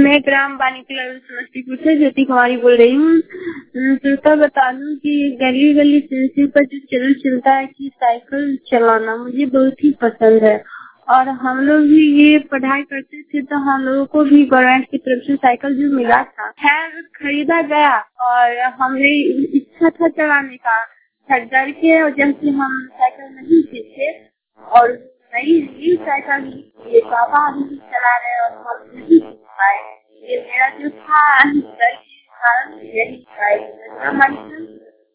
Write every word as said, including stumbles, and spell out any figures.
मैं ग्राम बानीकला समस्तीपुर से ज्योति कुमारी बोल रही हूँ। तो तब बता दूं कि गली गली सिलसिले पर जो चैनल चलता है कि साइकिल चलाना मुझे बहुत ही पसंद है और हम लोग भी ये पढ़ाई करते थे तो हम लोगों को भी गवर्नमेंट की तरफ से साइकिल जो मिला था खैर खरीदा गया और हमने इच्छा था चलाने का, डर के वजह से हम साइकिल नहीं सीखे और नई नई साइकिल ये पापा अभी चला रहे और हम नहीं सीख पाए। ये मेरा जो था डर के कारण यही